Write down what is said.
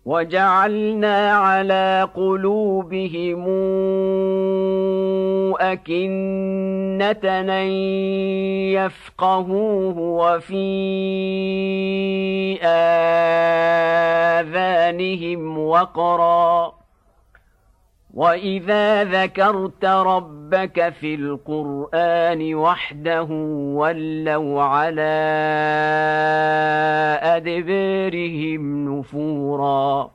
وجعلنا على قلوبهم أكنة أن يفقهوه وفي آذانهم وقرا وإذا ذكرت ربك في القرآن وحده ولوا على أدبارهم نفورا